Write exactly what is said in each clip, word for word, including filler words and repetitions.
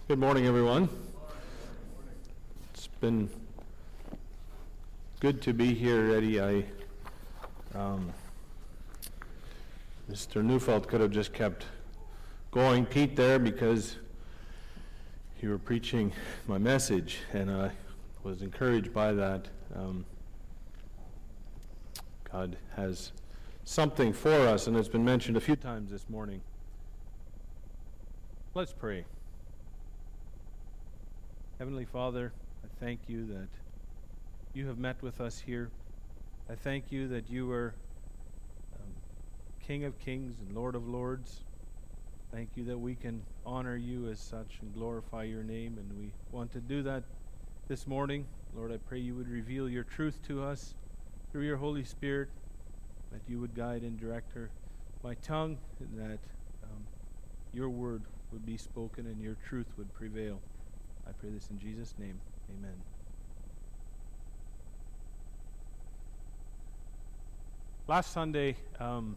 Good morning, everyone. It's been good to be here, Eddie. I, um, Mister Neufeld could have just kept going, Pete, there, because you were preaching my message, and I was encouraged by that. Um, God has something for us, and it's been mentioned a few times this morning. Let's pray. Heavenly Father, I thank you that you have met with us here. I thank you that you are um, King of Kings and Lord of Lords. Thank you that we can honor you as such and glorify your name, and we want to do that this morning. Lord, I pray you would reveal your truth to us through your Holy Spirit, that you would guide and direct her, my tongue, and that um, your word would be spoken and your truth would prevail. I pray this in Jesus' name. Amen. Last Sunday, um,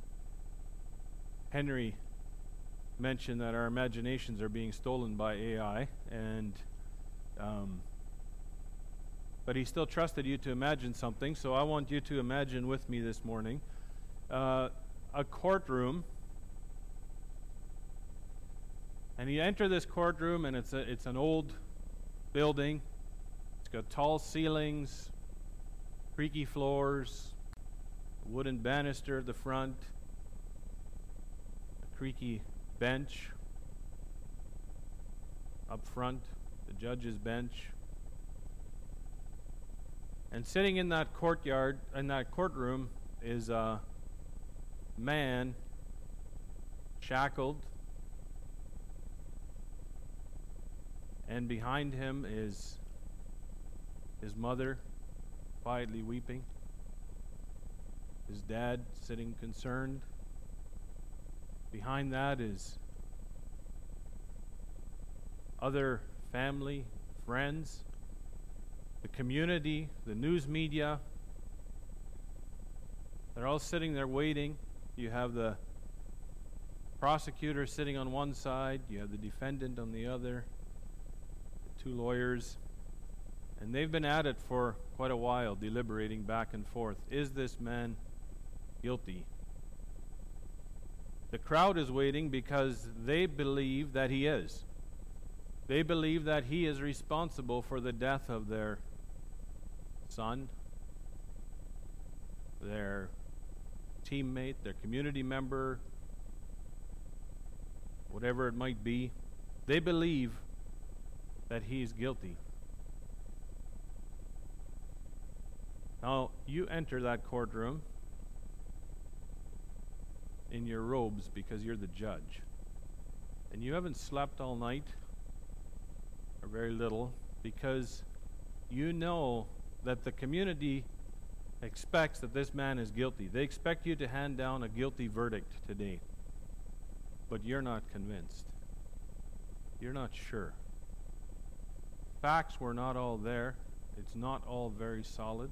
Henry mentioned that our imaginations are being stolen by A I, and um, but he still trusted you to imagine something, so I want you to imagine with me this morning uh, a courtroom. And you enter this courtroom, and it's a, it's an old building. It's got tall ceilings, creaky floors, a wooden banister at the front, a creaky bench up front, the judge's bench. And sitting in that courtyard, in that courtroom, is a man shackled. And behind him is his mother quietly weeping, his dad sitting concerned. Behind that is other family, friends, the community, the news media. They're all sitting there waiting. You have the prosecutor sitting on one side, you have the defendant on the other. Two lawyers, and they've been at it for quite a while, deliberating back and forth. Is this man guilty? The crowd is waiting because they believe that he is. They believe that he is responsible for the death of their son, their teammate, their community member, whatever it might be. They believe that he's guilty. Now, you enter that courtroom in your robes because you're the judge. And you haven't slept all night, or very little, because you know that the community expects that this man is guilty. They expect you to hand down a guilty verdict today. But you're not convinced. You're not sure. Facts were not all there. It's not all very solid.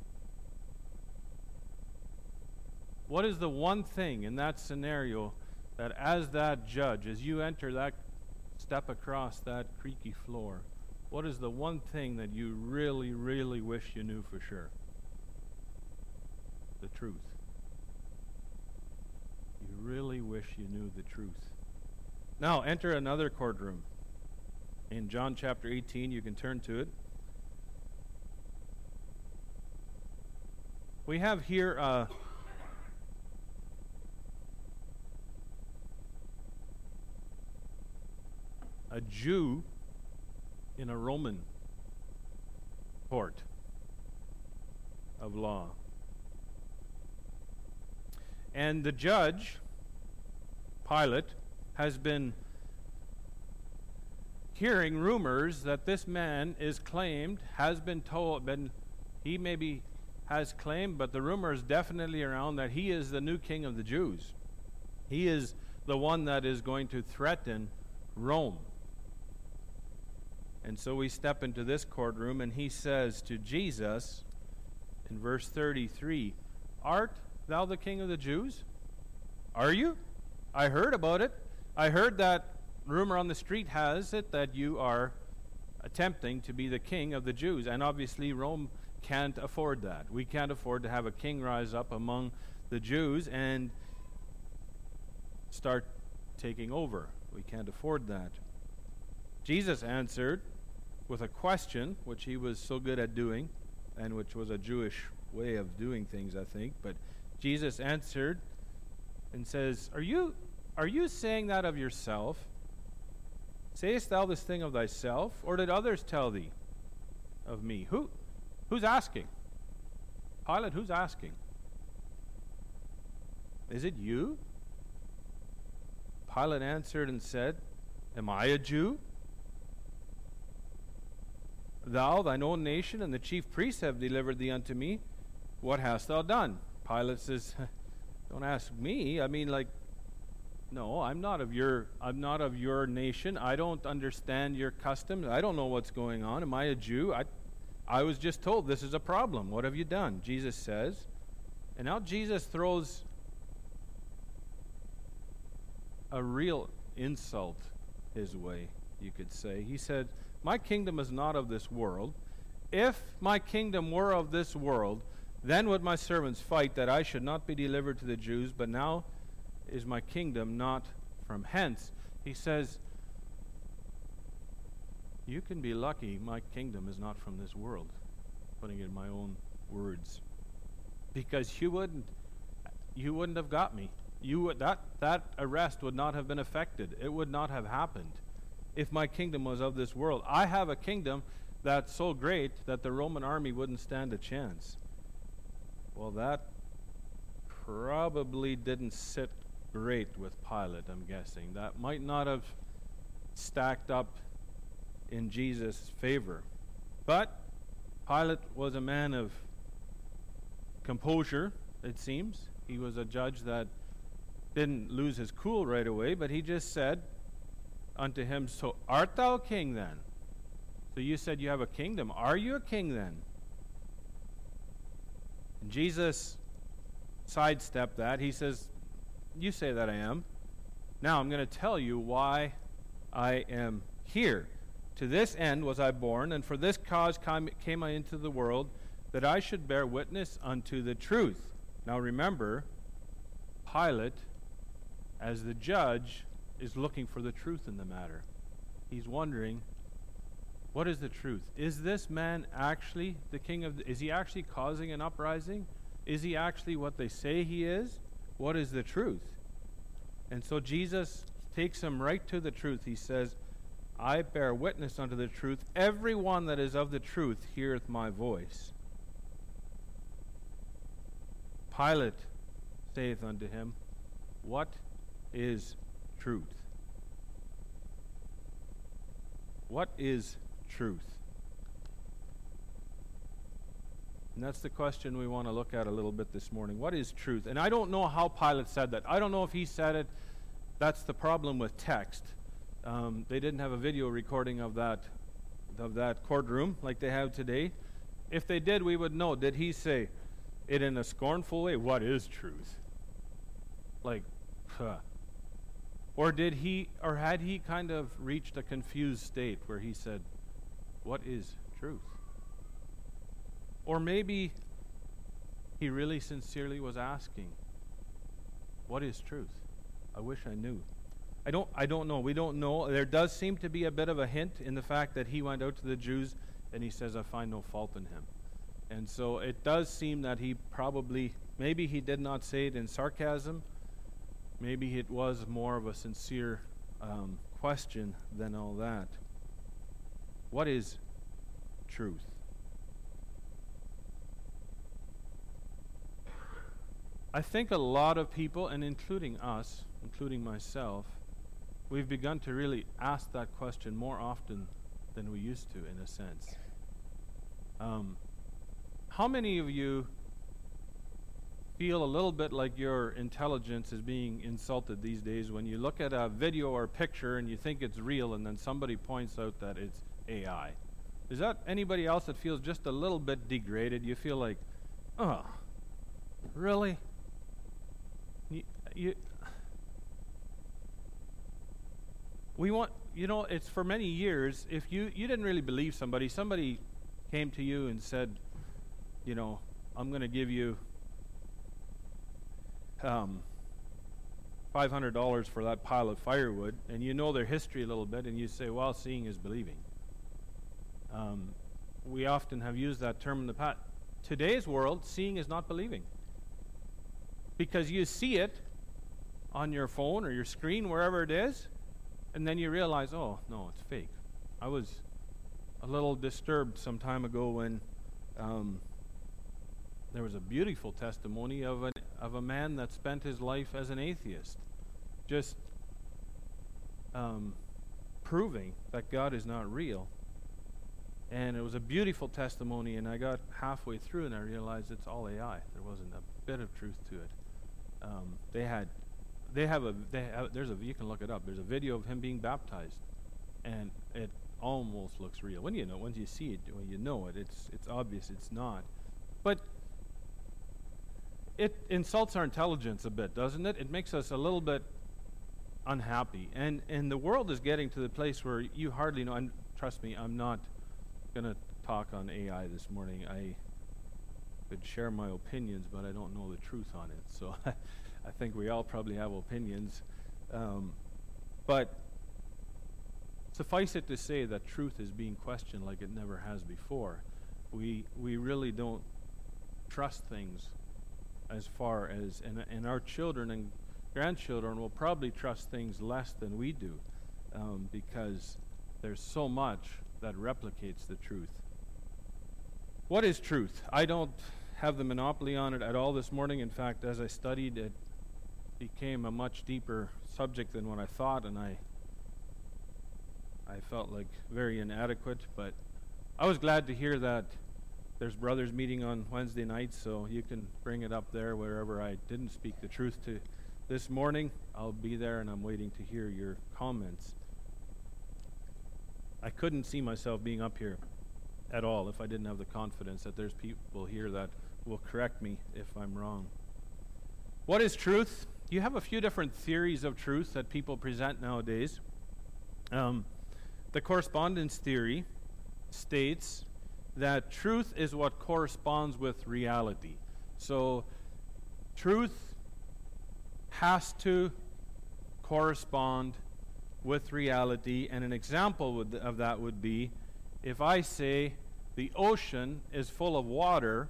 What is the one thing in that scenario that as that judge, as you enter that, step across that creaky floor, what is the one thing that you really, really wish you knew for sure? The truth. You really wish you knew the truth. Now, enter another courtroom. In John chapter eighteen, you can turn to it. We have here uh, a Jew in a Roman court of law. And the judge, Pilate, has been hearing rumors that this man is claimed, has been told, been, he maybe has claimed, but the rumor is definitely around that he is the new king of the Jews. He is the one that is going to threaten Rome. And so we step into this courtroom, and he says to Jesus in verse thirty-three, "Art thou the king of the Jews? Are you? I heard about it. I heard that rumor on the street has it that you are attempting to be the king of the Jews. And obviously Rome can't afford that. We can't afford to have a king rise up among the Jews and start taking over. We can't afford that. Jesus answered with a question, which he was so good at doing, and which was a Jewish way of doing things, I think. But Jesus answered and says, Are you are you saying that of yourself? Sayest thou this thing of thyself, or did others tell thee of me? Who who's asking? Pilate, who's asking? Is it you? Pilate answered and said, Am I a Jew? Thou, thine own nation, and the chief priests have delivered thee unto me. What hast thou done? Pilate says, Don't ask me. I mean, like, no, I'm not of your I'm not of your nation. I don't understand your customs. I don't know what's going on. Am I a Jew? I I was just told this is a problem. What have you done? Jesus says. And now Jesus throws a real insult his way, you could say. He said, My kingdom is not of this world. If my kingdom were of this world, then would my servants fight that I should not be delivered to the Jews, but now is my kingdom not from hence. He says, you can be lucky my kingdom is not from this world, putting it in my own words, because you wouldn't you wouldn't have got me. You would, that that arrest would not have been affected. It would not have happened if my kingdom was of this world. I have a kingdom that's so great that the Roman army wouldn't stand a chance. Well, that probably didn't sit great with Pilate, I'm guessing. That might not have stacked up in Jesus' favor. But Pilate was a man of composure, it seems. He was a judge that didn't lose his cool right away, but he just said unto him, So art thou a king then? So you said you have a kingdom. Are you a king then? And Jesus sidestepped that. He says, You say that I am. Now I'm going to tell you why I am here. To this end was I born, and for this cause came I into the world, that I should bear witness unto the truth. Now remember, Pilate, as the judge, is looking for the truth in the matter. He's wondering, what is the truth? Is this man actually the king of the, is he actually causing an uprising? Is he actually what they say he is? What is the truth? And so Jesus takes him right to the truth. He says, I bear witness unto the truth. Every one that is of the truth heareth my voice. Pilate saith unto him, What is truth? What is truth? And that's the question we want to look at a little bit this morning. What is truth? And I don't know how Pilate said that. I don't know if he said it. That's the problem with text. Um, they didn't have a video recording of that of that courtroom like they have today. If they did, we would know. Did he say it in a scornful way? What is truth? Like, huh. Or did he, or had he kind of reached a confused state where he said, what is truth? Or maybe he really sincerely was asking, what is truth? I wish I knew. I don't I don't know. We don't know. There does seem to be a bit of a hint in the fact that he went out to the Jews and he says, I find no fault in him. And so it does seem that he probably, maybe he did not say it in sarcasm. Maybe it was more of a sincere um, question than all that. What is truth? I think a lot of people, and including us, including myself, we've begun to really ask that question more often than we used to, in a sense. Um, how many of you feel a little bit like your intelligence is being insulted these days when you look at a video or a picture and you think it's real and then somebody points out that it's A I? Is that anybody else that feels just a little bit degraded? You feel like, oh, really? You, you We want, you know, it's for many years, if you, you didn't really believe somebody, somebody came to you and said, you know, I'm going to give you um, five hundred dollars for that pile of firewood, and you know their history a little bit, and you say, well, seeing is believing. Um, we often have used that term in the past. Today's world, seeing is not believing. Because you see it on your phone or your screen, wherever it is, and then you realize, oh, no, it's fake. I was a little disturbed some time ago when um, there was a beautiful testimony of a, of a man that spent his life as an atheist, just um, proving that God is not real. And it was a beautiful testimony, and I got halfway through and I realized it's all A I. There wasn't a bit of truth to it. Um, they had, they have a, they have, there's a, you can look it up. There's a video of him being baptized, and it almost looks real. When you know, once you see it, when you know it, it's, it's obvious it's not. But it insults our intelligence a bit, doesn't it? It makes us a little bit unhappy, and and the world is getting to the place where you hardly know. And trust me, I'm not going to talk on A I this morning. I could share my opinions, but I don't know the truth on it. So I think we all probably have opinions. Um, but suffice it to say that truth is being questioned like it never has before. We we really don't trust things as far as, and, and our children and grandchildren will probably trust things less than we do, um, because there's so much that replicates the truth. What is truth? I don't have the monopoly on it at all this morning. In fact, as I studied, it became a much deeper subject than what I thought, and I I felt like very inadequate, but I was glad to hear that there's brothers meeting on Wednesday nights, so you can bring it up there wherever I didn't speak the truth to this morning. I'll be there, and I'm waiting to hear your comments. I couldn't see myself being up here at all if I didn't have the confidence that there's people here that will correct me if I'm wrong. What is truth? You have a few different theories of truth that people present nowadays. Um, the correspondence theory states that truth is what corresponds with reality. So truth has to correspond with reality, and an example would, of that would be if I say the ocean is full of water,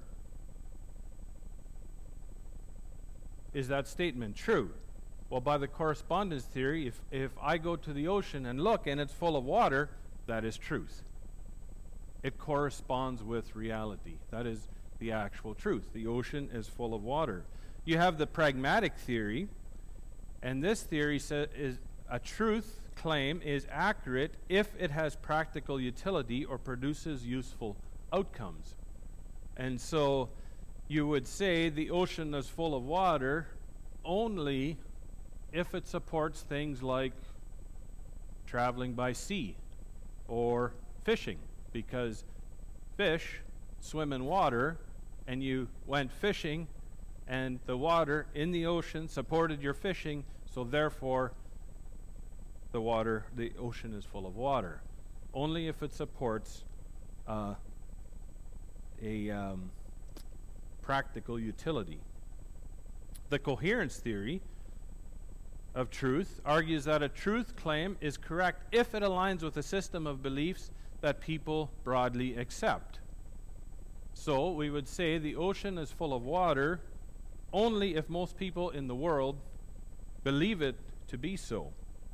is that statement true? Well, by the correspondence theory, if, if I go to the ocean and look and it's full of water, that is truth. It corresponds with reality. That is the actual truth. The ocean is full of water. You have the pragmatic theory, and this theory sa- is a truth claim is accurate if it has practical utility or produces useful outcomes. And so you would say the ocean is full of water only if it supports things like traveling by sea or fishing, because fish swim in water, and you went fishing and the water in the ocean supported your fishing, so therefore the water, the ocean is full of water. Only if it supports uh, a um, practical utility. The coherence theory of truth argues that a truth claim is correct if it aligns with a system of beliefs that people broadly accept. So we would say the ocean is full of water only if most people in the world believe it to be so.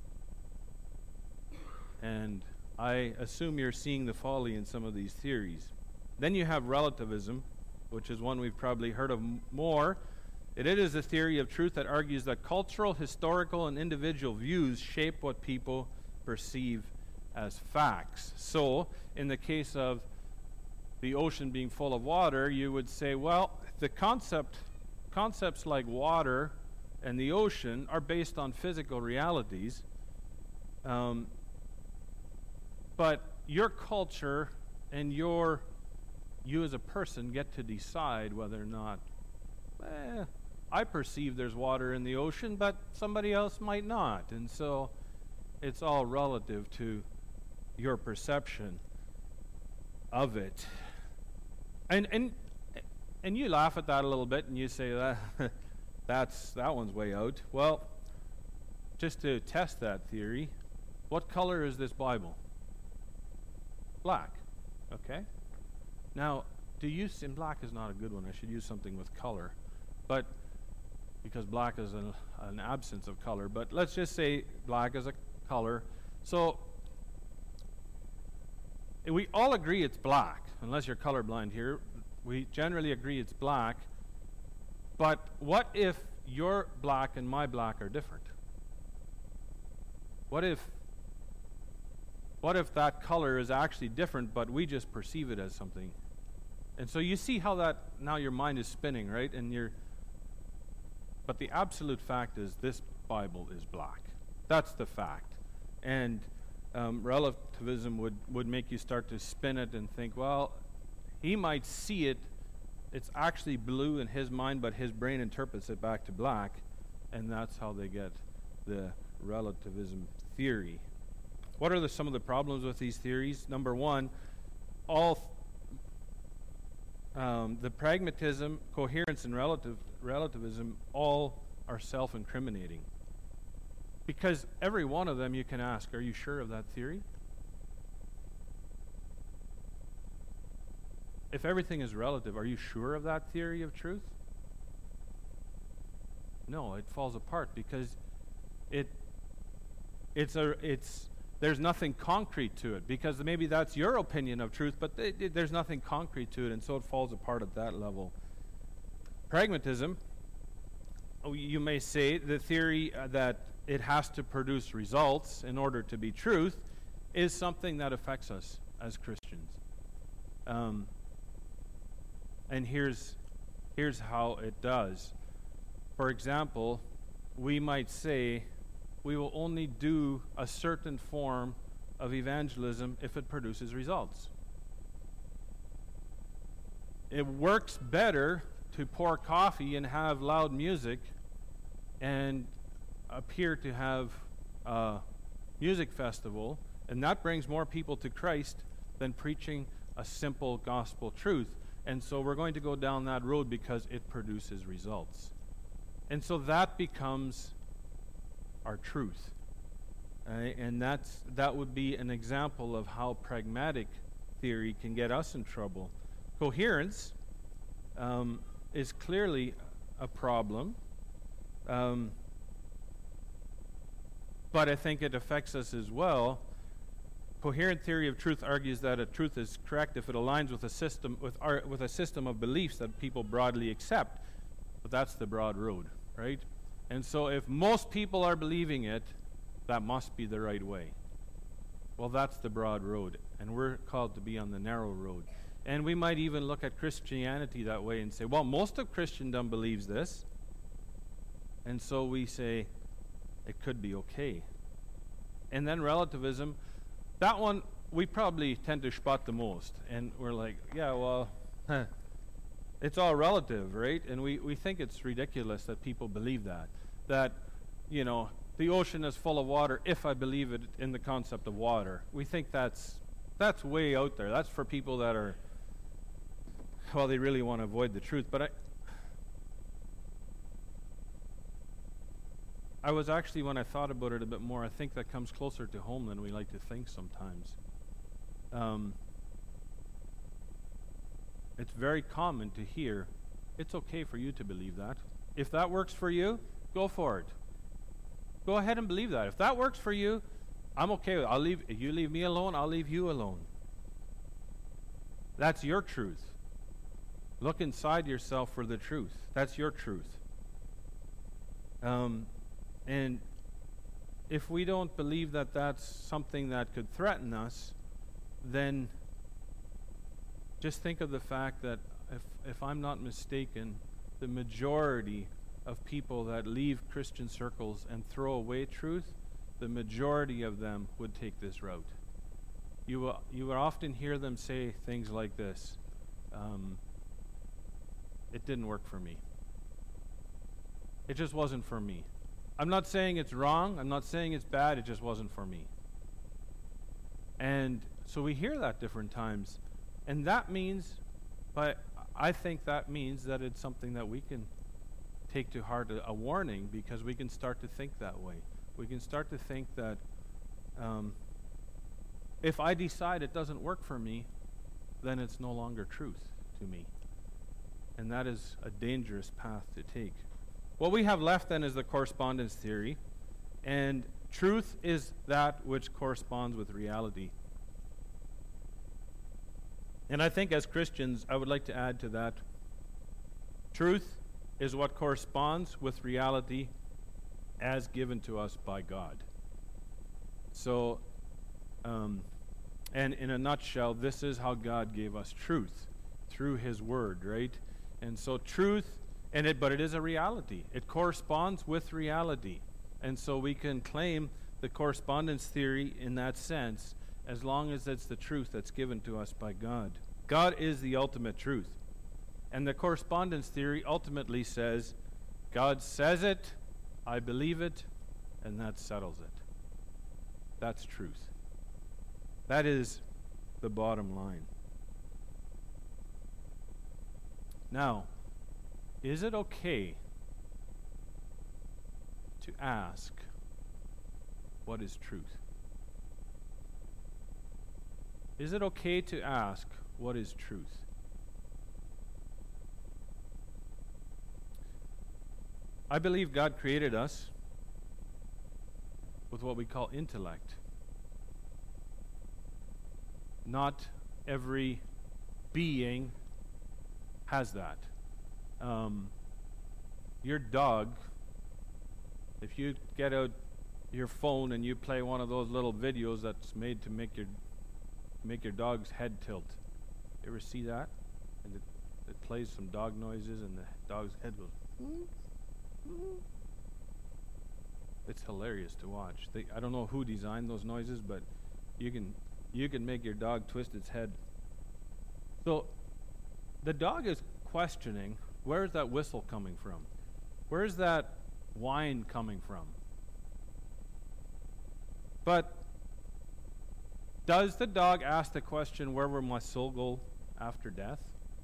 And I assume you're seeing the folly in some of these theories. Then you have relativism, which is one we've probably heard of m- more. It is a theory of truth that argues that cultural, historical, and individual views shape what people perceive as facts. So, in the case of the ocean being full of water, you would say, well, the concept, concepts like water and the ocean are based on physical realities. Um, But your culture and your, you as a person get to decide whether or not, eh, I perceive there's water in the ocean, but somebody else might not. And so it's all relative to your perception of it. And and and you laugh at that a little bit and you say that that's that one's way out. Well, just to test that theory, what color is this Bible? Black. Okay. Now, do you and black is not a good one. I should use something with color. But because black is an, an absence of color, but let's just say black is a color. So we all agree it's black, unless you're colorblind here. We generally agree it's black. But what if your black and my black are different? What if what if that color is actually different, but we just perceive it as something? And so you see how that now your mind is spinning, right? And you're but the absolute fact is this Bible is black. That's the fact. And um, relativism would, would make you start to spin it and think, well, he might see it, it's actually blue in his mind, but his brain interprets it back to black, and that's how they get the relativism theory. What are the, some of the problems with these theories? Number one, all th- um, the pragmatism, coherence, and relative relativism all are self-incriminating. Because every one of them you can ask, are you sure of that theory? If everything is relative, are you sure of that theory of truth? No, it falls apart because it it's a it's there's nothing concrete to it, because maybe that's your opinion of truth, but th- th- there's nothing concrete to it, and so it falls apart at that level. Pragmatism, oh, you may say the theory uh, that it has to produce results in order to be truth is something that affects us as Christians. Um, and here's here's how it does. For example, we might say we will only do a certain form of evangelism if it produces results. It works better to pour coffee and have loud music and appear to have a music festival, and that brings more people to Christ than preaching a simple gospel truth. And so we're going to go down that road because it produces results. And so that becomes our truth. Uh, and that's that would be an example of how pragmatic theory can get us in trouble. Coherence um, is clearly a problem. Um, but I think it affects us as well. Coherent theory of truth argues that a truth is correct if it aligns with a system with our, with a system of beliefs that people broadly accept. But that's the broad road, right? And so if most people are believing it, that must be the right way. Well, that's the broad road, and we're called to be on the narrow road. And we might even look at Christianity that way and say, well, most of Christendom believes this, and so we say it could be okay. And then relativism, that one we probably tend to spot the most, and we're like, yeah, well, huh, it's all relative, right? And we, we think it's ridiculous that people believe that. That, you know, the ocean is full of water if I believe it in the concept of water. We think that's that's way out there. That's for people that are, well, they really want to avoid the truth. But I, I was actually, when I thought about it a bit more, I think that comes closer to home than we like to think sometimes. Um, it's very common to hear, it's okay for you to believe that. If that works for you, go for it. Go ahead and believe that. If that works for you, I'm okay with it. I'll leave, you leave me alone, I'll leave you alone. That's your truth. Look inside yourself for the truth. That's your truth. Um, and if we don't believe that that's something that could threaten us, then just think of the fact that if, if I'm not mistaken, the majority of people that leave Christian circles and throw away truth, the majority of them would take this route. You will, you will often hear them say things like this, um, it didn't work for me. It just wasn't for me. I'm not saying it's wrong. I'm not saying it's bad. It just wasn't for me. And so we hear that different times. And that means, but I think that means that it's something that we can take to heart, a, a warning, because we can start to think that way. We can start to think that um, if I decide it doesn't work for me, then it's no longer truth to me. And that is a dangerous path to take. What we have left then is the correspondence theory. And truth is that which corresponds with reality. And I think as Christians, I would like to add to that, truth is what corresponds with reality as given to us by God. So, um, and in a nutshell, this is how God gave us truth, through His Word, right? And so truth, and it, but it is a reality. It corresponds with reality. And so we can claim the correspondence theory in that sense, as long as it's the truth that's given to us by God. God is the ultimate truth. And the correspondence theory ultimately says, God says it, I believe it, and that settles it. That's truth. That is the bottom line. Now, is it okay to ask, what is truth? Is it okay to ask, what is truth? I believe God created us with what we call intellect. Not every being has that. Um, your dog, if you get out your phone and you play one of those little videos that's made to make your make your dog's head tilt. You ever see that? And it, it plays some dog noises and the dog's head goes, mm, mm. It's hilarious to watch. They, I don't know who designed those noises, but you can you can make your dog twist its head. So the dog is questioning, where's that whistle coming from? Where's that whine coming from? But does the dog ask the question, where will my soul go after death?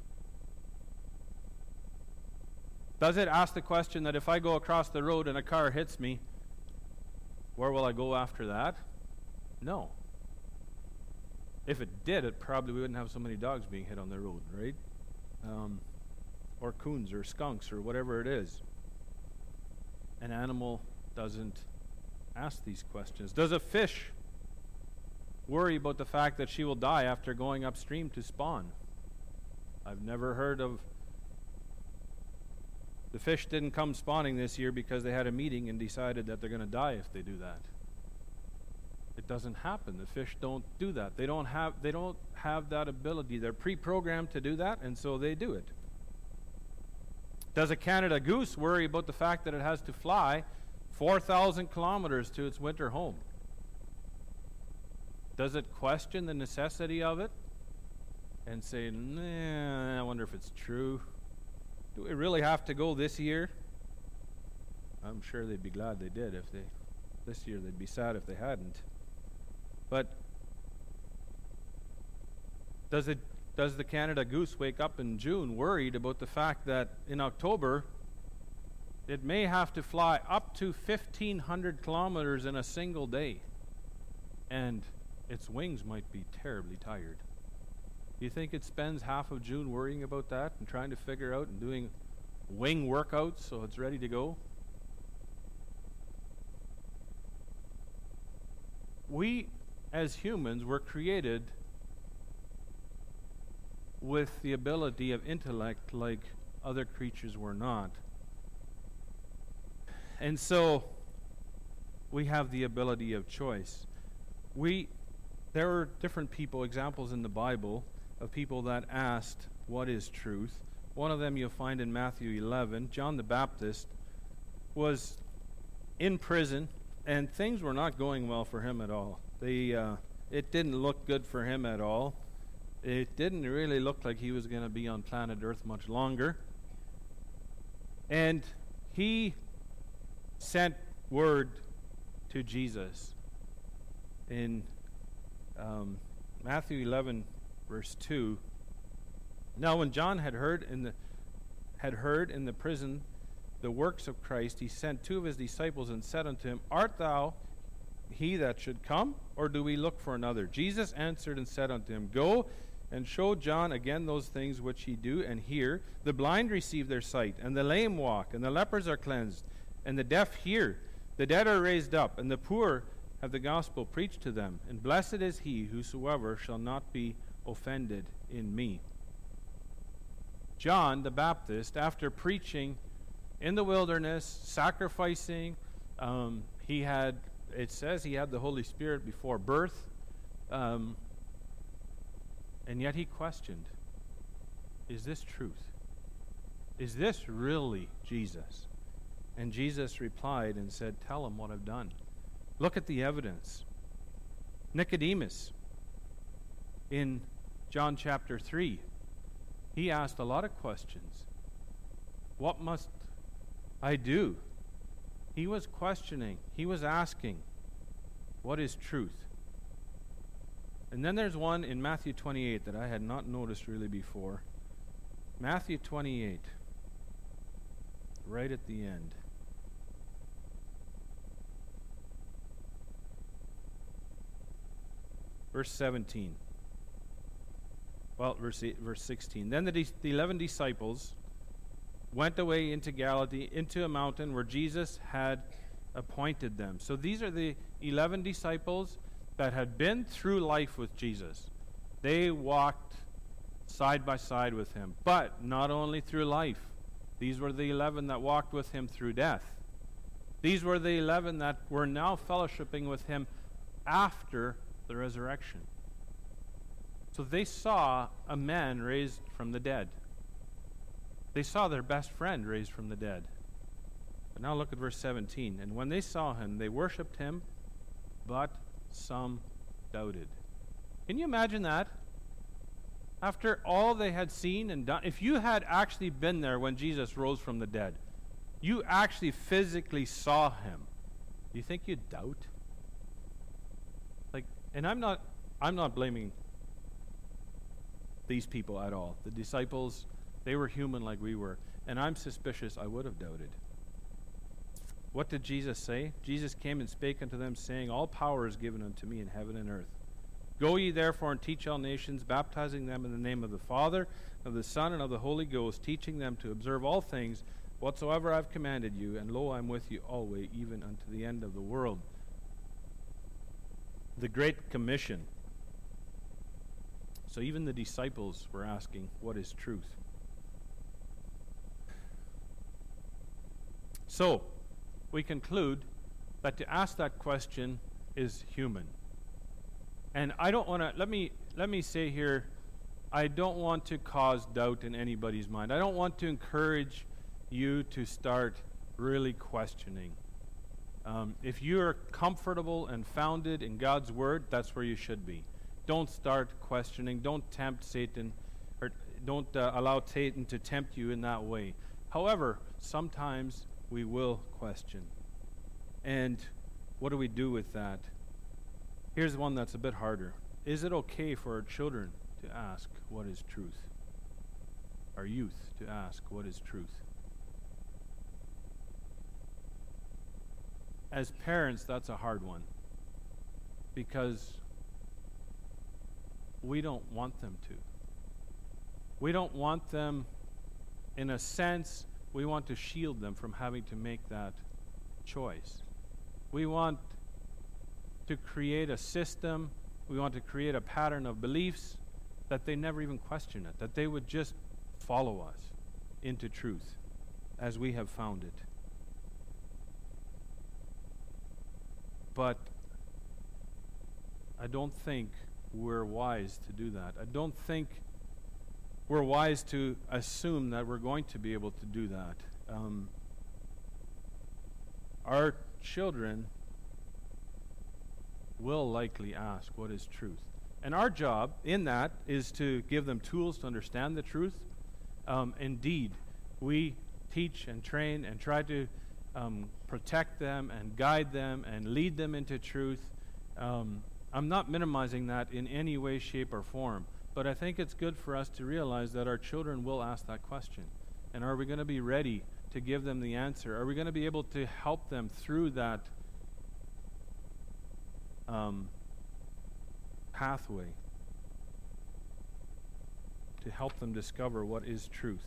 Does it ask the question that if I go across the road and a car hits me, where will I go after that? No. If it did, it probably wouldn't have so many dogs being hit on the road, right? Um, or coons or skunks or whatever it is. An animal doesn't ask these questions. Does a fish worry about the fact that she will die after going upstream to spawn? I've never heard of the fish didn't come spawning this year because they had a meeting and decided that they're going to die if they do that. It doesn't happen. The fish don't do that. They don't have they don't have that ability. They're pre-programmed to do that, and so they do it. Does a Canada goose worry about the fact that it has to fly four thousand kilometers to its winter home? Does it question the necessity of it and say, nah, I wonder if it's true? Do we really have to go this year? I'm sure they'd be glad they did. If they this year, they'd be sad if they hadn't. But does it does the Canada goose wake up in June worried about the fact that in October it may have to fly up to fifteen hundred kilometers in a single day, and its wings might be terribly tired? Do you think it spends half of June worrying about that and trying to figure out and doing wing workouts so it's ready to go? We, as humans, were created with the ability of intellect like other creatures were not. And so we have the ability of choice. We, there are different people, examples in the Bible, of people that asked, what is truth? One of them you'll find in Matthew eleven. John the Baptist was in prison, and things were not going well for him at all. They, uh, it didn't look good for him at all. It didn't really look like he was going to be on planet Earth much longer. And he sent word to Jesus in um, Matthew eleven, verse two. Now, when John had heard in the had heard in the prison the works of Christ, he sent two of his disciples and said unto him, Art thou he that should come, or do we look for another? Jesus answered and said unto him, Go and show John again those things which ye do and hear. The blind receive their sight, and the lame walk, and the lepers are cleansed, and the deaf hear. The dead are raised up, and the poor have the gospel preached to them. And blessed is he whosoever shall not be offended in me. John the Baptist, after preaching in the wilderness, sacrificing, um, he had, it says he had the Holy Spirit before birth, um, and yet he questioned, is this truth? Is this really Jesus? And Jesus replied and said, Tell him what I've done. Look at the evidence. Nicodemus, in John chapter three, he asked a lot of questions. What must I do? He was questioning. He was asking, what is truth? And then there's one in Matthew twenty-eight that I had not noticed really before. Matthew twenty-eight, right at the end. Verse seventeen. Well, verse eight, verse sixteen. Then the, de- the eleven disciples went away into Galilee, into a mountain where Jesus had appointed them. So these are the eleven disciples that had been through life with Jesus. They walked side by side with him. But not only through life. These were the eleven that walked with him through death. These were the eleven that were now fellowshipping with him after the resurrection. So they saw a man raised from the dead. They saw their best friend raised from the dead. But now look at verse seventeen. And when they saw him, they worshipped him, but some doubted. Can you imagine that? After all they had seen and done, if you had actually been there when Jesus rose from the dead, you actually physically saw him, do you think you'd doubt? Like, and I'm not, I'm not blaming these people at all. The disciples, they were human like we were, and I'm suspicious I would have doubted. What did Jesus say? Jesus came and spake unto them, saying, All power is given unto me in heaven and earth. Go ye therefore and teach all nations, baptizing them in the name of the Father, of the Son, and of the Holy Ghost, teaching them to observe all things whatsoever I've commanded you, and lo, I'm with you always, even unto the end of the world. The Great Commission. So even the disciples were asking, what is truth? So, we conclude that to ask that question is human. And I don't want to, let me, let me say here, I don't want to cause doubt in anybody's mind. I don't want to encourage you to start really questioning. Um, if you're comfortable and founded in God's Word, that's where you should be. Don't start questioning. Don't tempt Satan, or don't uh, allow Satan to tempt you in that way. However, sometimes we will question. And what do we do with that? Here's one that's a bit harder. Is it okay for our children to ask what is truth? Our youth to ask what is truth? As parents, that's a hard one, because we don't want them to. We don't want them, in a sense, we want to shield them from having to make that choice. We want to create a system, we want to create a pattern of beliefs that they never even question it, that they would just follow us into truth as we have found it. But I don't think we're wise to do that. I don't think we're wise to assume that we're going to be able to do that. Um, our children will likely ask what is truth. And our job in that is to give them tools to understand the truth. Um, indeed, we teach and train and try to um, protect them and guide them and lead them into truth. Um, I'm not minimizing that in any way, shape, or form, but I think it's good for us to realize that our children will ask that question. And are we going to be ready to give them the answer? Are we going to be able to help them through that um, pathway to help them discover what is truth?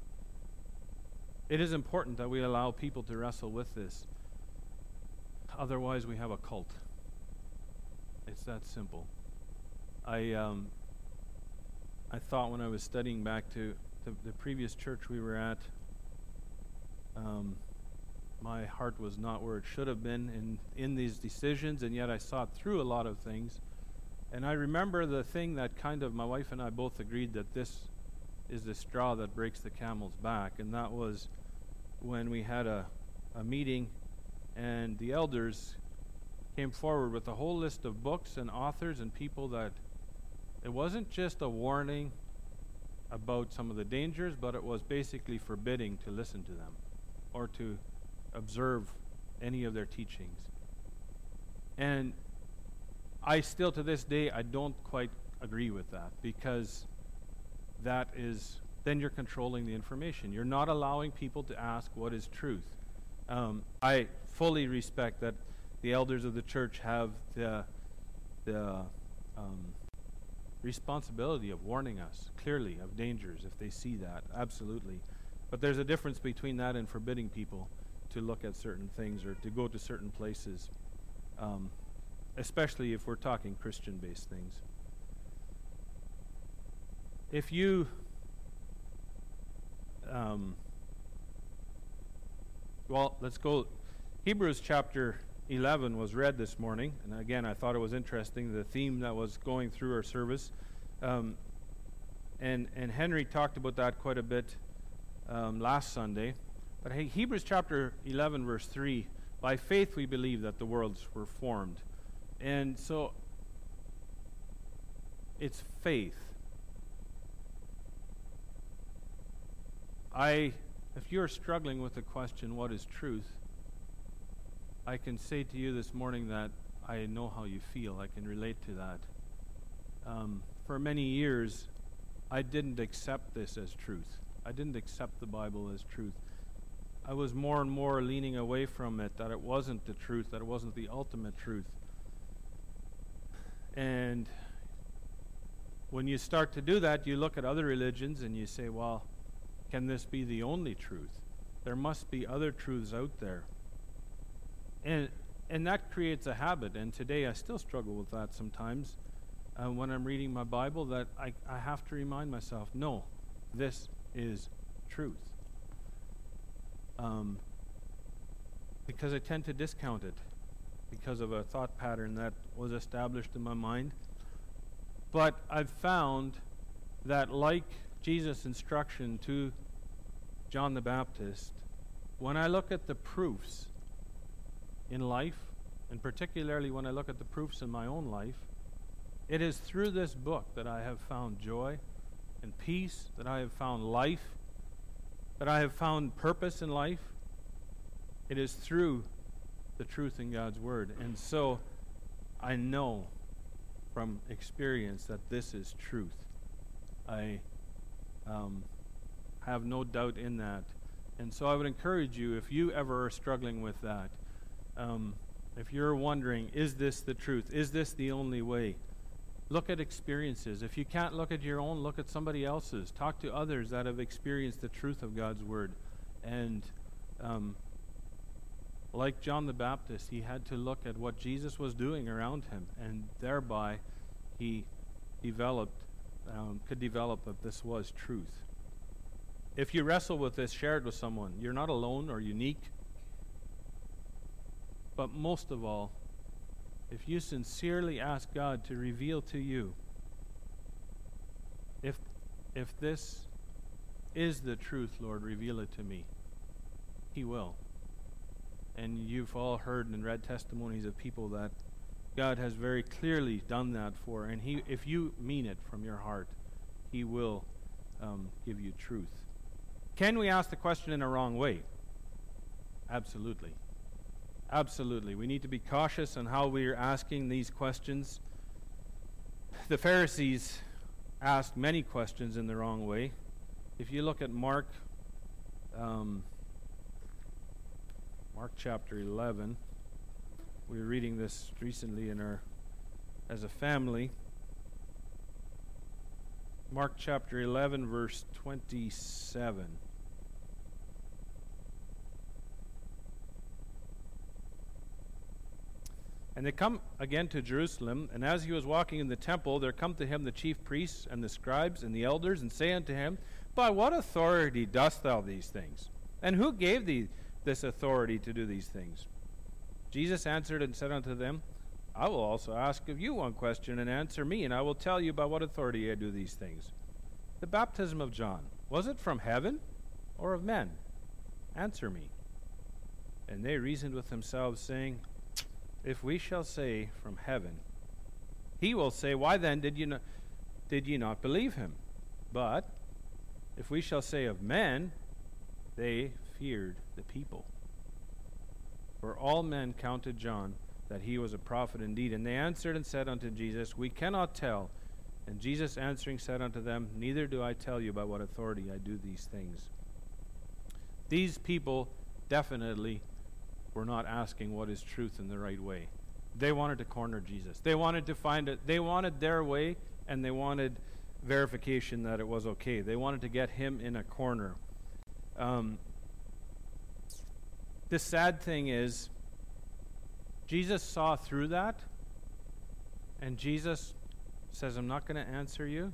It is important that we allow people to wrestle with this. Otherwise, we have a cult. It's that simple. I um, I thought when I was studying back to the, the previous church we were at, um, my heart was not where it should have been in, in these decisions, and yet I saw through a lot of things. And I remember the thing that kind of, my wife and I both agreed that this is the straw that breaks the camel's back, and that was when we had a, a meeting and the elders came forward with a whole list of books and authors and people that it wasn't just a warning about some of the dangers, but it was basically forbidding to listen to them or to observe any of their teachings. And I still, to this day, I don't quite agree with that, because that is, then you're controlling the information. You're not allowing people to ask what is truth. Um, I fully respect that the elders of the church have the, the um, responsibility of warning us clearly of dangers if they see that, absolutely. But there's a difference between that and forbidding people to look at certain things or to go to certain places, um, especially if we're talking Christian-based things. If you um, well, let's go. Hebrews chapter eleven was read this morning, and again, I thought it was interesting, the theme that was going through our service. Um, and, and Henry talked about that quite a bit um, last Sunday. But hey, Hebrews chapter eleven, verse three, by faith we believe that the worlds were formed. And so, it's faith. I, if you're struggling with the question, what is truth? I can say to you this morning that I know how you feel. I can relate to that. Um, for many years, I didn't accept this as truth. I didn't accept the Bible as truth. I was more and more leaning away from it, that it wasn't the truth, that it wasn't the ultimate truth. And when you start to do that, you look at other religions and you say, well, can this be the only truth? There must be other truths out there. And and that creates a habit, and today I still struggle with that sometimes uh, when I'm reading my Bible, that I, I have to remind myself, no, this is truth. Um, because I tend to discount it because of a thought pattern that was established in my mind. But I've found that, like Jesus' instruction to John the Baptist, when I look at the proofs in life, and particularly when I look at the proofs in my own life, it is through this book that I have found joy and peace, that I have found life, that I have found purpose in life. It is through the truth in God's Word. And so I know from experience that this is truth. I um, have no doubt in that. And so I would encourage you, if you ever are struggling with that, um, if you're wondering, is this the truth? Is this the only way? Look at experiences. If you can't look at your own, look at somebody else's. Talk to others that have experienced the truth of God's Word. And um, like John the Baptist, he had to look at what Jesus was doing around him, and thereby he developed, um, could develop that this was truth. If you wrestle with this, share it with someone. You're not alone or unique. But most of all, if you sincerely ask God to reveal to you, if if this is the truth, Lord, reveal it to me, He will. And you've all heard and read testimonies of people that God has very clearly done that for. And He, if you mean it from your heart, He will um, give you truth. Can we ask the question in a wrong way? Absolutely. Absolutely. We need to be cautious on how we are asking these questions. The Pharisees asked many questions in the wrong way. If you look at Mark, um, Mark chapter eleven, we were reading this recently in our, as a family. Mark chapter eleven, verse twenty-seven. And they come again to Jerusalem, and as he was walking in the temple, there come to him the chief priests and the scribes and the elders, and say unto him, By what authority dost thou these things? And who gave thee this authority to do these things? Jesus answered and said unto them, I will also ask of you one question, and answer me, and I will tell you by what authority I do these things. The baptism of John, was it from heaven or of men? Answer me. And they reasoned with themselves, saying, If we shall say from heaven, he will say, Why then did you not, did ye not believe him? But if we shall say of men, they feared the people. For all men counted John that he was a prophet indeed. And they answered and said unto Jesus, We cannot tell. And Jesus answering said unto them, Neither do I tell you by what authority I do these things. These people definitely were not asking what is truth in the right way. They wanted to corner Jesus. They wanted to find it. They wanted their way, and they wanted verification that it was okay. They wanted to get him in a corner. Um, the sad thing is, Jesus saw through that, and Jesus says, I'm not going to answer you.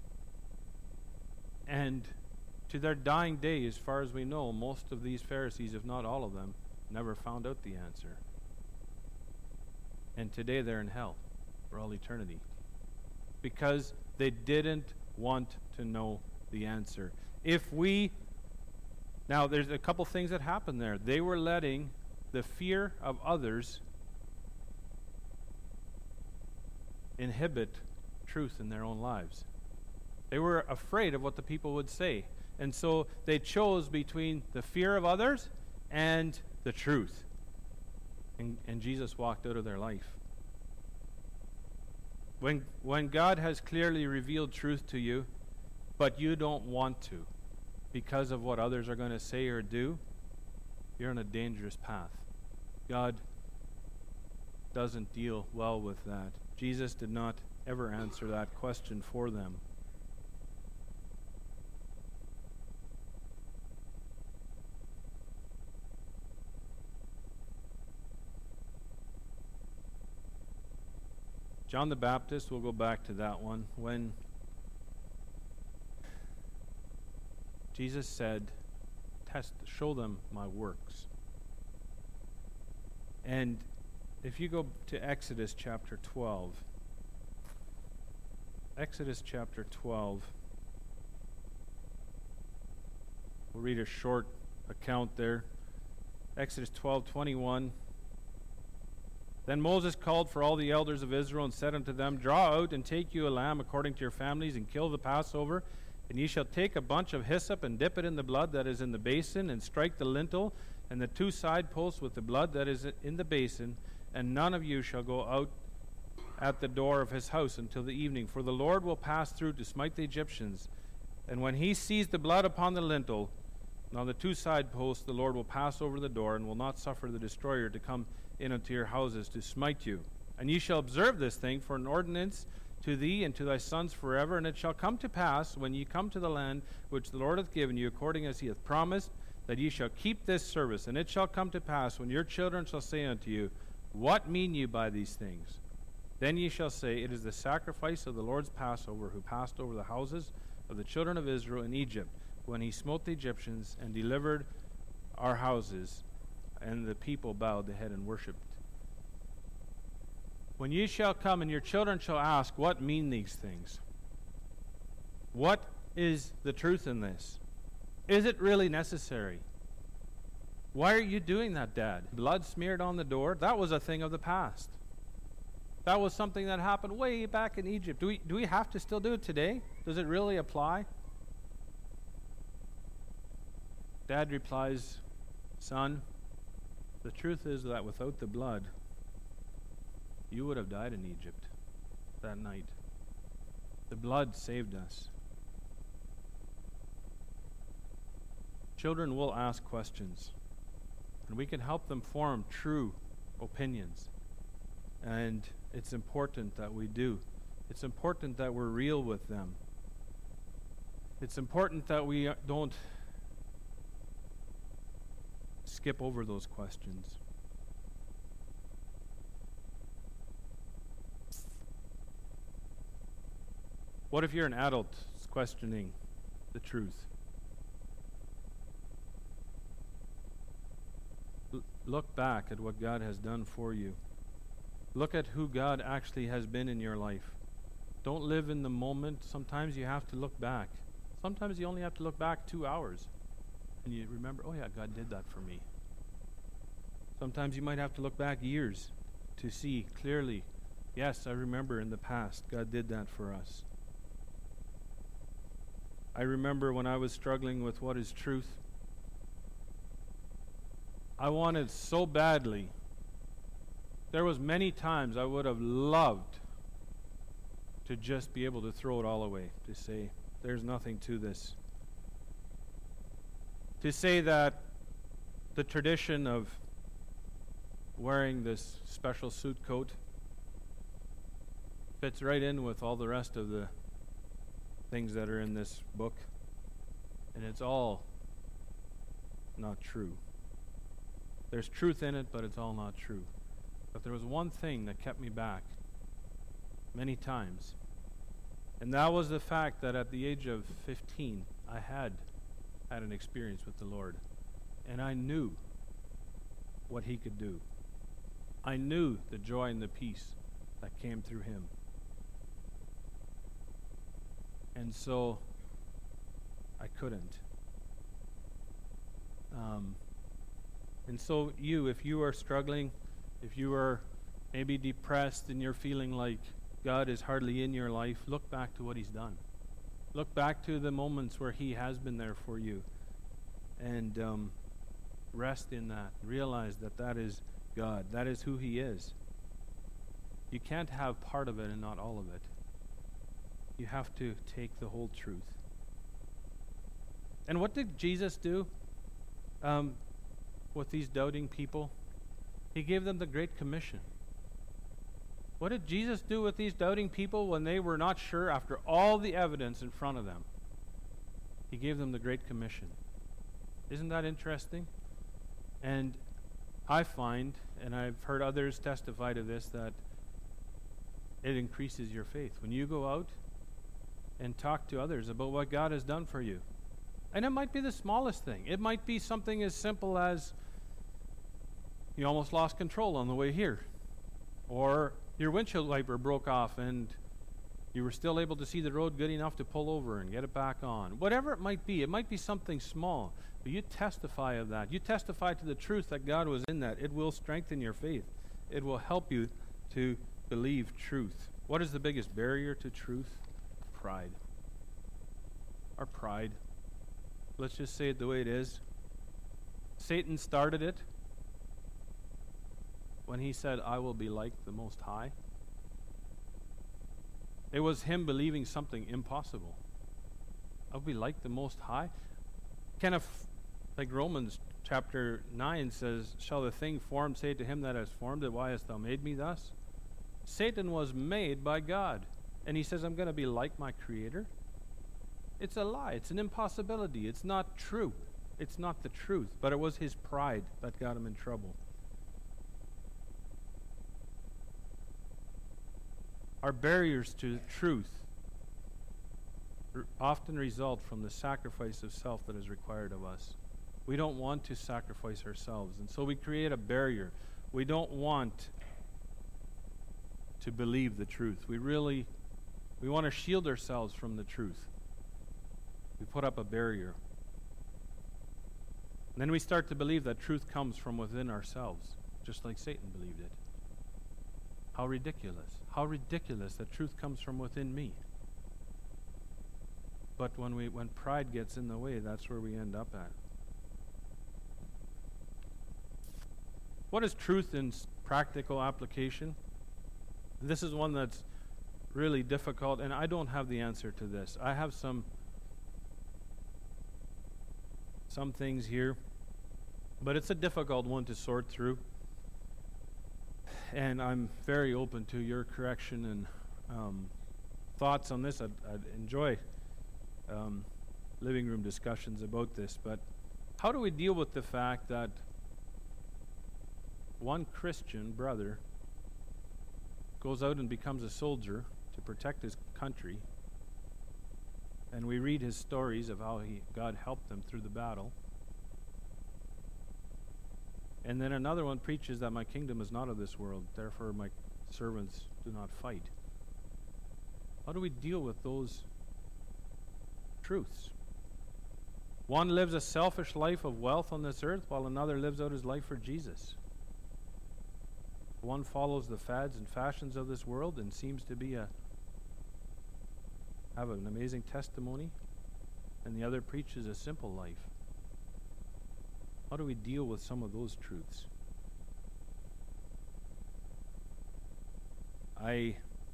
And to their dying day, as far as we know, most of these Pharisees, if not all of them, never found out the answer. And today they're in hell for all eternity because they didn't want to know the answer. If we, now there's a couple things that happened there. They were letting the fear of others inhibit truth in their own lives. They were afraid of what the people would say. And so they chose between the fear of others and the truth. And, and Jesus walked out of their life. When, when God has clearly revealed truth to you, but you don't want to because of what others are going to say or do, you're on a dangerous path. God doesn't deal well with that. Jesus did not ever answer that question for them. John the Baptist, we'll go back to that one. When Jesus said, Test, show them my works. And if you go to Exodus chapter twelve, Exodus chapter twelve, we'll read a short account there. Exodus twelve twenty-one. Then Moses called for all the elders of Israel and said unto them, Draw out and take you a lamb according to your families, and kill the Passover. And ye shall take a bunch of hyssop and dip it in the blood that is in the basin, and strike the lintel and the two side posts with the blood that is in the basin. And none of you shall go out at the door of his house until the evening, for the Lord will pass through to smite the Egyptians. And when he sees the blood upon the lintel and on the two side posts, the Lord will pass over the door, and will not suffer the destroyer to come in unto your houses to smite you. And ye shall observe this thing for an ordinance to thee and to thy sons forever. And it shall come to pass, when ye come to the land which the Lord hath given you, according as he hath promised, that ye shall keep this service. And it shall come to pass, when your children shall say unto you, What mean you by these things? Then ye shall say, It is the sacrifice of the Lord's Passover, who passed over the houses of the children of Israel in Egypt, when he smote the Egyptians and delivered our houses. And the people bowed the head and worshipped. When ye shall come, and your children shall ask, What mean these things? What is the truth in this? Is it really necessary? Why are you doing that, Dad? Blood smeared on the door? That was a thing of the past. That was something that happened way back in Egypt. Do we, do we have to still do it today? Does it really apply? Dad replies, Son, The truth is that without the blood, you would have died in Egypt that night. The blood saved us. Children will ask questions, and we can help them form true opinions. And it's important that we do. It's important that we're real with them. It's important that we uh, don't skip over those questions. What if you're an adult questioning the truth? L- look back at what God has done for you. Look at who God actually has been in your life. Don't live in the moment. Sometimes you have to look back. Sometimes you only have to look back two hours. And you remember, oh yeah, God did that for me. Sometimes you might have to look back years to see clearly, yes, I remember in the past, God did that for us. I remember when I was struggling with what is truth, I wanted so badly. There was many times I would have loved to just be able to throw it all away, to say, there's nothing to this. To say that the tradition of wearing this special suit coat fits right in with all the rest of the things that are in this book, and it's all not true. There's truth in it, but it's all not true. But there was one thing that kept me back many times, and that was the fact that at the age of fifteen, I had had an experience with the Lord, and I knew what He could do. I knew the joy and the peace that came through Him. And so I couldn't. Um, and so you, if you are struggling, if you are maybe depressed and you're feeling like God is hardly in your life, look back to what He's done. Look back to the moments where He has been there for you. And um, rest in that. Realize that that is God. That is who He is. You can't have part of it and not all of it. You have to take the whole truth. And what did Jesus do um, with these doubting people? He gave them the Great Commission. What did Jesus do with these doubting people when they were not sure after all the evidence in front of them? He gave them the Great Commission. Isn't that interesting? And I find, and I've heard others testify to this, that it increases your faith. When you go out and talk to others about what God has done for you. And it might be the smallest thing. It might be something as simple as you almost lost control on the way here. Or your windshield wiper broke off and you were still able to see the road good enough to pull over and get it back on. Whatever it might be, it might be something small, but you testify of that. You testify to the truth that God was in that. It will strengthen your faith. It will help you to believe truth. What is the biggest barrier to truth? Pride. Our pride. Let's just say it the way it is. Satan started it when he said, I will be like the Most High. It was him believing something impossible. I'll be like the Most High. Kind of like Romans chapter nine says, shall the thing formed say to him that has formed it, why hast thou made me thus? Satan was made by God. And he says, I'm going to be like my Creator. It's a lie. It's an impossibility. It's not true. It's not the truth. But it was his pride that got him in trouble. Our barriers to truth r- often result from the sacrifice of self that is required of us. We don't want to sacrifice ourselves, and so we create a barrier. We don't want to believe the truth. We really, we want to shield ourselves from the truth. We put up a barrier. And then we start to believe that truth comes from within ourselves, just like Satan believed it. How ridiculous. How ridiculous that truth comes from within me. But when we when pride gets in the way, that's where we end up at. What is truth in s- practical application? This is one that's really difficult, and I don't have the answer to this. I have some some things here, but it's a difficult one to sort through. And I'm very open to your correction and um, thoughts on this. I'd, I'd enjoy um, living room discussions about this. But how do we deal with the fact that one Christian brother goes out and becomes a soldier to protect his country, and we read his stories of how he God helped him through the battle, and then another one preaches that my kingdom is not of this world, therefore my servants do not fight? How do we deal with those truths? One lives a selfish life of wealth on this earth, while another lives out his life for Jesus. One follows the fads and fashions of this world and seems to be a have an amazing testimony, and the other preaches a simple life. How do we deal with some of those truths? I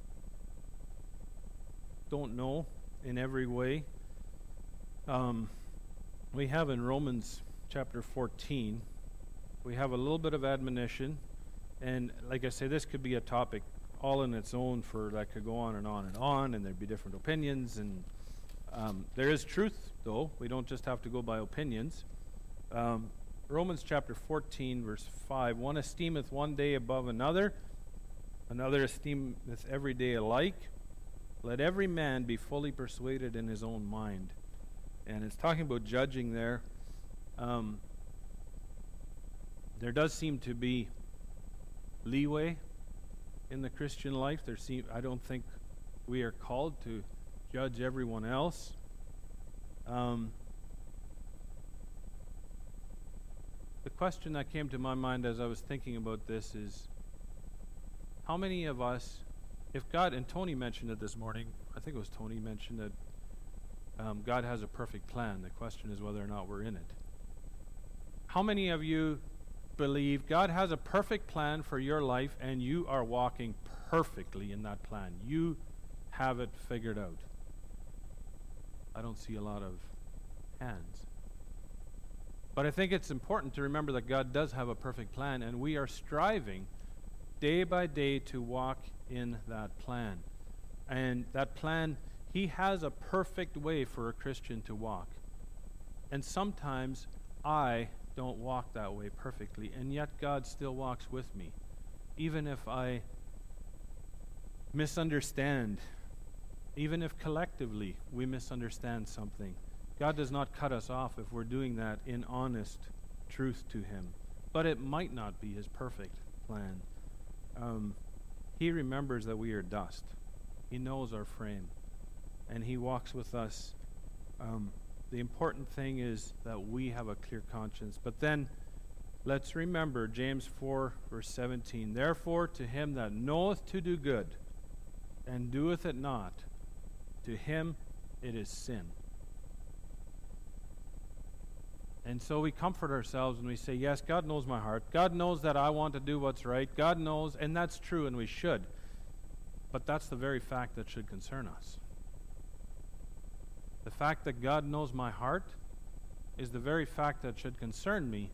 don't know in every way. Um, we have in Romans chapter fourteen, we have a little bit of admonition, and like I say, this could be a topic all in its own for that could go on and on and on, and there'd be different opinions, and um, there is truth, though. We don't just have to go by opinions. Um, Romans chapter fourteen, verse five, one esteemeth one day above another, another esteemeth every day alike. Let every man be fully persuaded in his own mind. And it's talking about judging there. Um, there does seem to be leeway in the Christian life. There seem I don't think we are called to judge everyone else. Um, the question that came to my mind as I was thinking about this is, how many of us, if God, and Tony mentioned it this morning, I think it was Tony mentioned that um, God has a perfect plan. The question is whether or not we're in it. How many of you believe God has a perfect plan for your life and you are walking perfectly in that plan? You have it figured out. I don't see a lot of hands. But I think it's important to remember that God does have a perfect plan, and we are striving day by day to walk in that plan. And that plan, He has a perfect way for a Christian to walk. And sometimes I don't walk that way perfectly, and yet God still walks with me. Even if I misunderstand, even if collectively we misunderstand something, God does not cut us off if we're doing that in honest truth to Him. But it might not be His perfect plan. Um, he remembers that we are dust. He knows our frame, and He walks with us. Um, The important thing is that we have a clear conscience. But then, let's remember James four, verse seventeen. Therefore, to him that knoweth to do good, and doeth it not, to him it is sin. And so we comfort ourselves when we say, yes, God knows my heart. God knows that I want to do what's right. God knows, and that's true, and we should. But that's the very fact that should concern us. The fact that God knows my heart is the very fact that should concern me.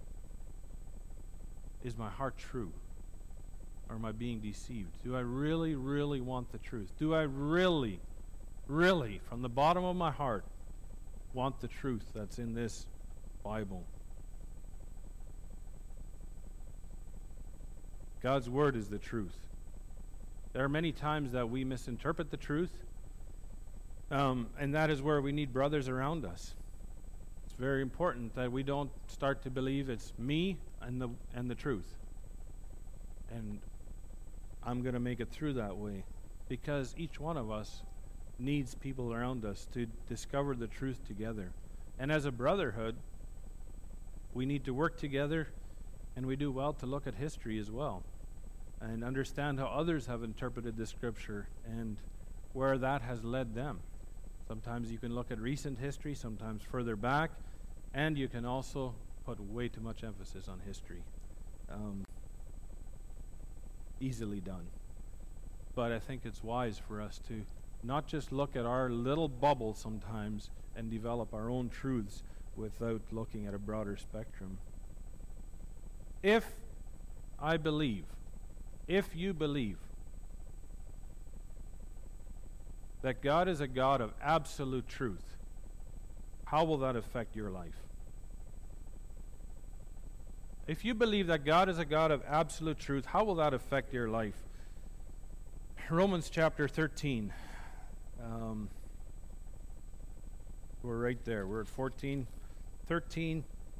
Is my heart true? Or am I being deceived? Do I really, really want the truth? Do I really, really, from the bottom of my heart, want the truth that's in this Bible? God's Word is the truth. There are many times that we misinterpret the truth. Um, and that is where we need brothers around us. It's very important that we don't start to believe it's me and the and the truth. And I'm going to make it through that way, because each one of us needs people around us to discover the truth together. And as a brotherhood, we need to work together, and we do well to look at history as well and understand how others have interpreted the Scripture and where that has led them. Sometimes you can look at recent history, sometimes further back, and you can also put way too much emphasis on history. um, easily done. But I think it's wise for us to not just look at our little bubble sometimes and develop our own truths without looking at a broader spectrum. If I believe, if you believe that God is a God of absolute truth, how will that affect your life? If you believe that God is a God of absolute truth, how will that affect your life? Romans chapter thirteen. Um, we're right there. We're at fourteen, thirteen.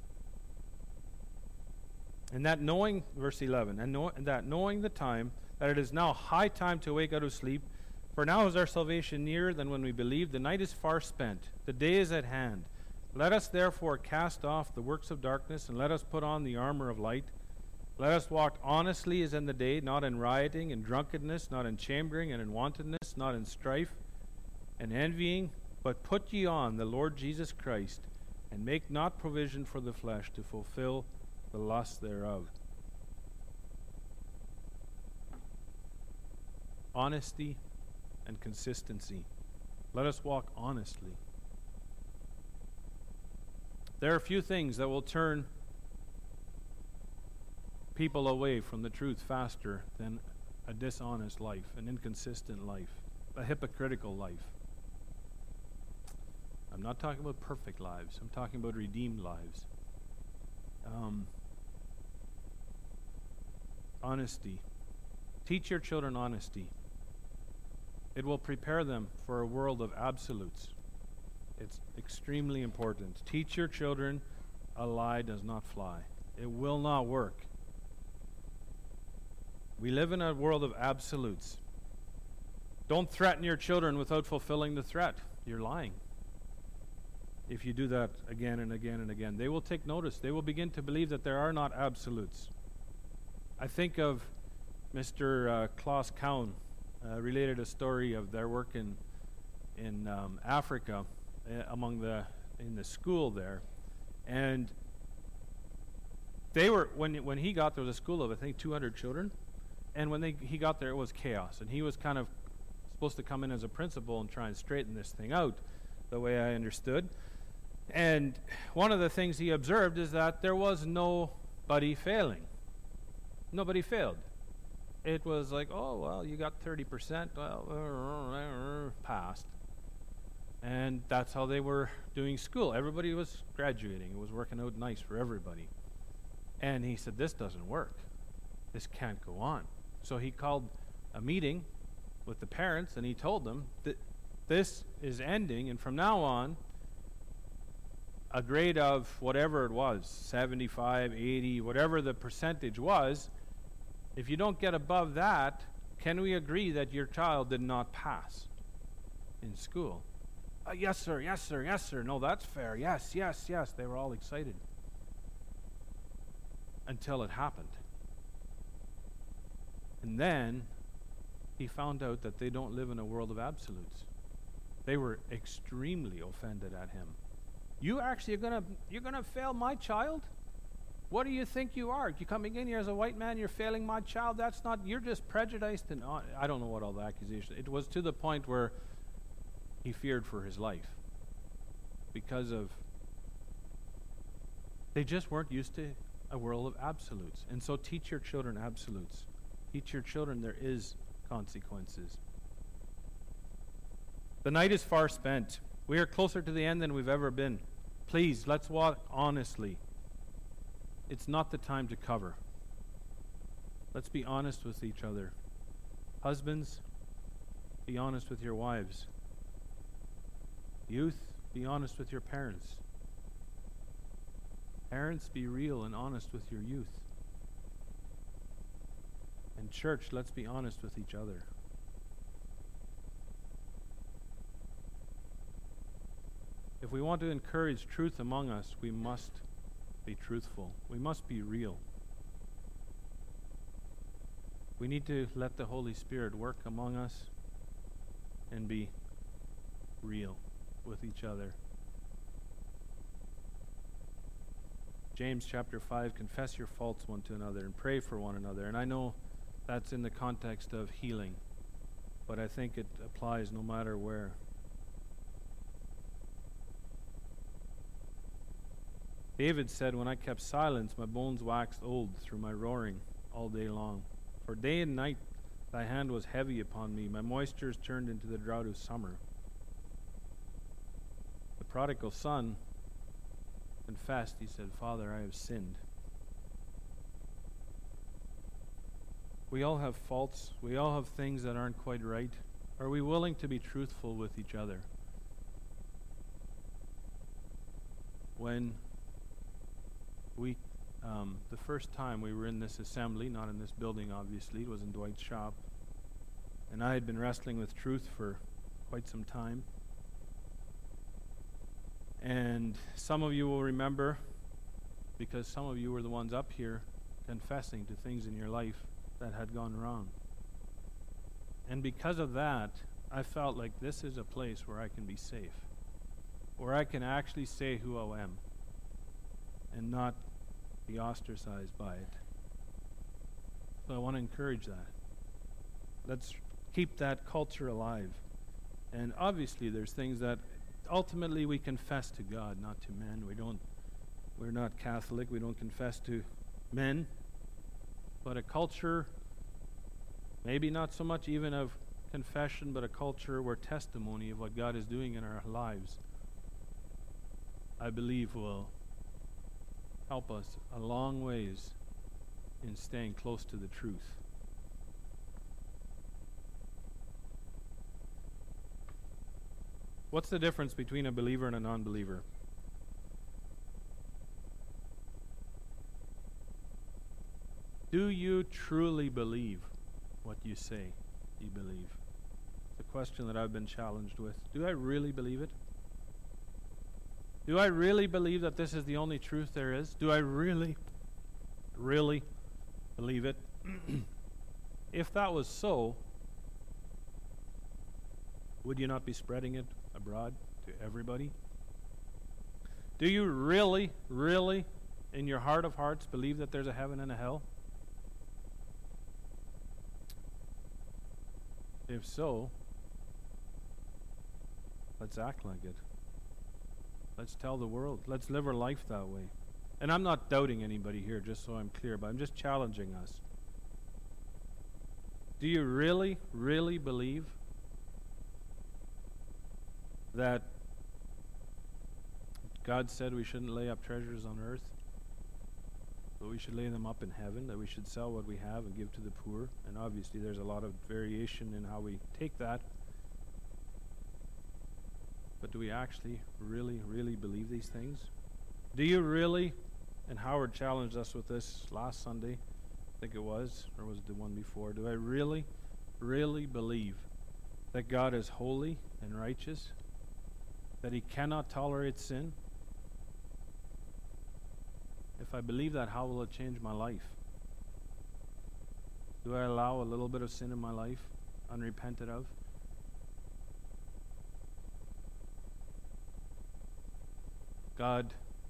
And that knowing, verse eleven, and, know, and that knowing the time, that it is now high time to wake out of sleep, for now is our salvation nearer than when we believed. The night is far spent, the day is at hand. Let us therefore cast off the works of darkness, and let us put on the armor of light. Let us walk honestly as in the day, not in rioting and drunkenness, not in chambering and in wantonness, not in strife and envying, but put ye on the Lord Jesus Christ, and make not provision for the flesh to fulfill the lust thereof. Honesty and consistency. Let us walk honestly. There are few things that will turn people away from the truth faster than a dishonest life, an inconsistent life, a hypocritical life. I'm not talking about perfect lives. I'm talking about redeemed lives. Um, honesty. Teach your children honesty. It will prepare them for a world of absolutes. It's extremely important. Teach your children a lie does not fly. It will not work. We live in a world of absolutes. Don't threaten your children without fulfilling the threat. You're lying. If you do that again and again and again, they will take notice. They will begin to believe that there are not absolutes. I think of Mister Uh, Klaus Kaun uh, related a story of their work in in um, Africa uh, among the in the school there, and they were when when he got there was a school of I think two hundred children, and when they he got there it was chaos, and he was kind of supposed to come in as a principal and try and straighten this thing out, the way I understood. And one of the things he observed is that there was nobody failing. Nobody failed. It was like, oh, well, you got thirty percent, well, uh, passed. And that's how they were doing school. Everybody was graduating. It was working out nice for everybody. And he said, this doesn't work. This can't go on. So he called a meeting with the parents, and he told them that this is ending, and from now on, a grade of whatever it was, seventy-five, eighty, whatever the percentage was, if you don't get above that, can we agree that your child did not pass in school? Uh, yes, sir, yes, sir, yes, sir. No, that's fair. Yes, yes, yes. They were all excited until it happened. And then he found out that they don't live in a world of absolutes. They were extremely offended at him. You actually are gonna you're gonna fail my child? What do you think you are? You coming in here as a white man, you're failing my child? That's not, you're just prejudiced and on. I don't know what all the accusations. It was to the point where he feared for his life because of they just weren't used to a world of absolutes. And so teach your children absolutes. Teach your children there is consequences. The night is far spent. We are closer to the end than we've ever been. Please, let's walk honestly. It's not the time to cover. Let's be honest with each other. Husbands, be honest with your wives. Youth, be honest with your parents. Parents, be real and honest with your youth. And church, let's be honest with each other. If we want to encourage truth among us, we must be truthful. We must be real. We need to let the Holy Spirit work among us and be real with each other. James chapter five, confess your faults one to another and pray for one another. And I know that's in the context of healing, but I think it applies no matter where. David said, when I kept silence, my bones waxed old through my roaring all day long. For day and night thy hand was heavy upon me. My moistures turned into the drought of summer. The prodigal son confessed. He said, Father, I have sinned. We all have faults. We all have things that aren't quite right. Are we willing to be truthful with each other? When we, um, the first time we were in this assembly, not in this building obviously, it was in Dwight's shop, and I had been wrestling with truth for quite some time. And some of you will remember, because some of you were the ones up here confessing to things in your life that had gone wrong. And because of that, I felt like this is a place where I can be safe, where I can actually say who I am and not be ostracized by it. So I want to encourage that. Let's keep that culture alive. And obviously there's things that ultimately we confess to God, not to men. We don't, we're not Catholic. We don't confess to men. But a culture, maybe not so much even of confession, but a culture where testimony of what God is doing in our lives, I believe will help us a long ways in staying close to the truth. What's the difference between a believer and a non-believer? Do you truly believe what you say you believe? It's a question that I've been challenged with. Do I really believe it? Do I really believe that this is the only truth there is? Do I really, really believe it? If that was so, would you not be spreading it abroad to everybody? Do you really, really, in your heart of hearts, believe that there's a heaven and a hell? If so, let's act like it. Let's tell the world. Let's live our life that way. And I'm not doubting anybody here, just so I'm clear, but I'm just challenging us. Do you really, really believe that God said we shouldn't lay up treasures on earth, but we should lay them up in heaven, that we should sell what we have and give to the poor? And obviously there's a lot of variation in how we take that. But do we actually really, really believe these things? Do you really, and Howard challenged us with this last Sunday, I think it was, or was it the one before, do I really, really believe that God is holy and righteous, that he cannot tolerate sin? If I believe that, how will it change my life? Do I allow a little bit of sin in my life, unrepented of? God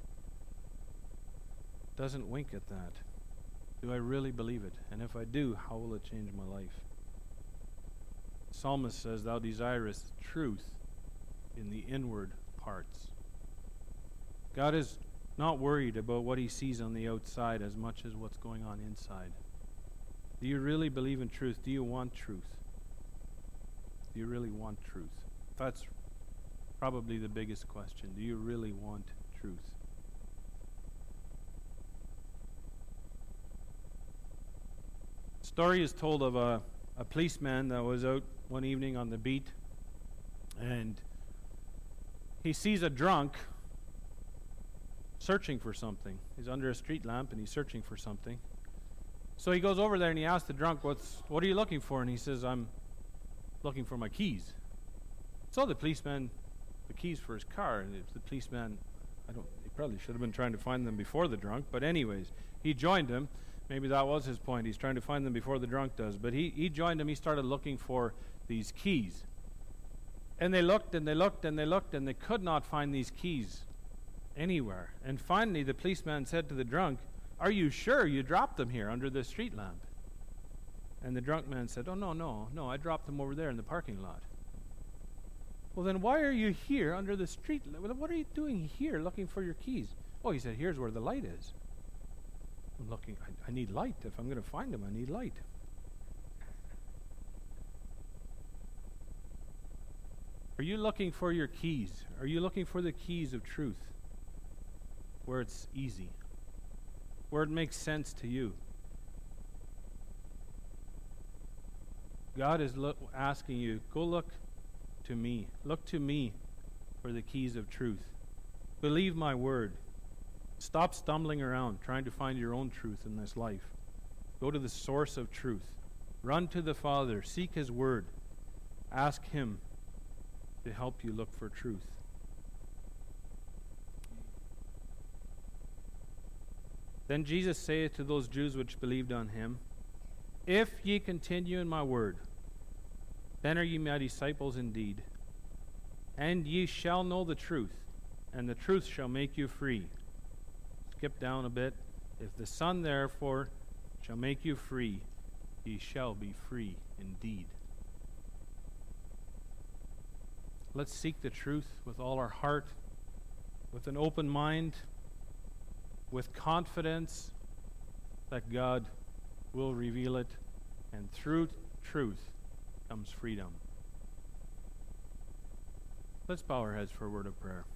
doesn't wink at that. Do I really believe it? And if I do, how will it change my life? The psalmist says, thou desirest truth in the inward parts. God is not worried about what he sees on the outside as much as what's going on inside. Do you really believe in truth? Do you want truth? Do you really want truth? That's probably the biggest question. Do you really want truth? Story is told of a, a policeman that was out one evening on the beat, and he sees a drunk searching for something. He's under a street lamp and he's searching for something. So he goes over there and he asks the drunk, What's, what are you looking for? And he says, I'm looking for my keys. So the policeman, the keys for his car, and the policeman, I don't, he probably should have been trying to find them before the drunk, but anyways, he joined him. Maybe that was his point. He's trying to find them before the drunk does. But he, he joined him. He started looking for these keys. And they looked and they looked and they looked and they could not find these keys anywhere. And finally, the policeman said to the drunk, "Are you sure you dropped them here under the street lamp?" And the drunk man said, "Oh, no, no, no, I dropped them over there in the parking lot." "Well, then why are you here under the street lamp? What are you doing here looking for your keys?" "Oh," he said, "here's where the light is. I'm looking, I, I need light. If I'm going to find them, I need light." Are you looking for your keys? Are you looking for the keys of truth? Where it's easy, where it makes sense to you. God is look, asking you, go look to me. Look to me for the keys of truth. Believe my word. Stop stumbling around trying to find your own truth in this life. Go to the source of truth. Run to the Father. Seek His word. Ask Him to help you look for truth. Then Jesus saith to those Jews which believed on Him, "If ye continue in my word, then are ye my disciples indeed. And ye shall know the truth, and the truth shall make you free." Skip down a bit. "If the Son therefore shall make you free, ye shall be free indeed." Let's seek the truth with all our heart, with an open mind, with confidence that God will reveal it, and through truth comes freedom. Let's bow our heads for a word of prayer.